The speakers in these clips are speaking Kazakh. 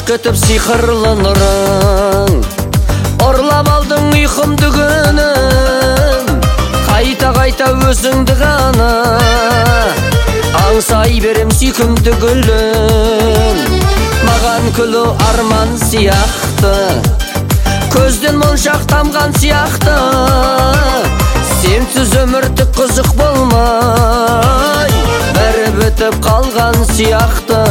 кетіп сиқырлы нұрың, ұрлап алдың ұйқымды күнім, қайта өзіңді ғана аңсай берем сүйкімді гүлің. Маған күлу арман сияқты, көзден моншақ тамған сияқты, сенсіз өмір түк қызық болмай бәрі бітіп қалған сияқты.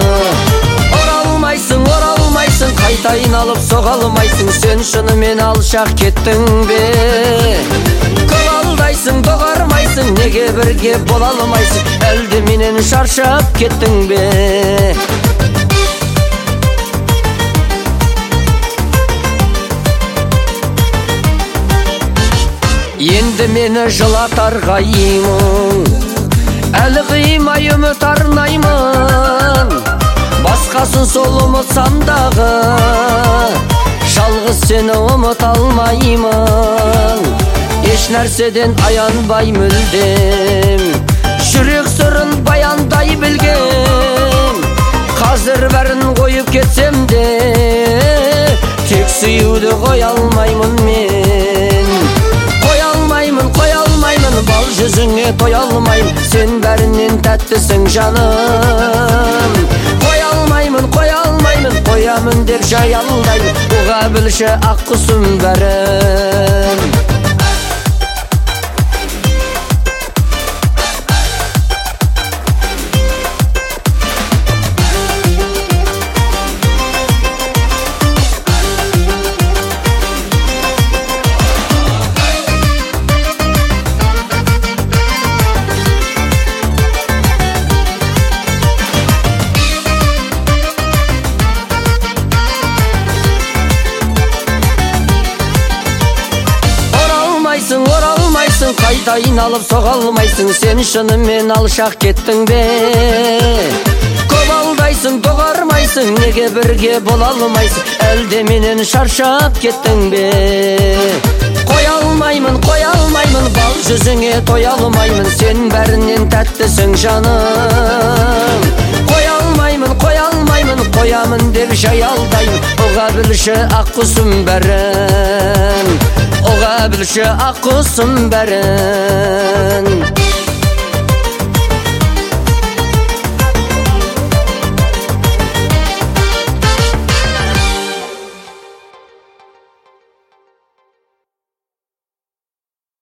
Оралмайсың, қайтайын алып соға алмайсың, сен шынымен алшақ кеттің бе? Көп алдайсың, доғармайсың, неге бірге бола алмайсың, әлде менен шаршап кеттің бе? Енді мені жылатар қаймың, әлі қимай үміт арнаймын. Басқасын сол ұмытсам дағы, жалғыз сені ұмыта алмаймын. Еш нәрседен аянбай мүлдем, жүрек сырын баяндай білгем. Қазір бәрін қойып кетсем де, тек сүюді қоя алмаймын мен. Қоя алмаймын, бал жүзіңе тоя алмаймын, сен бәрінен тәттісің жаным. Қоя алмаймын, қоямын деп жай алдаймын, ұға білші ақ құсым бәрін. Оралмайсың, қайтайын алып соға алмайсың, сен шынымен алшақ кеттің бе? Көп алдайсың, доғармайсың, неге бірге бола алмайсың, әлде менен шаршап кеттің бе? Қоя алмаймын, бал жүзіңе тоя алмаймын, сен бәрінен тәттісің жаным. Қоя алмаймын, қоямын деп жай алдаймын, ұға білші ақ құсым бәрін. Оға білші ақ құсым бәрін.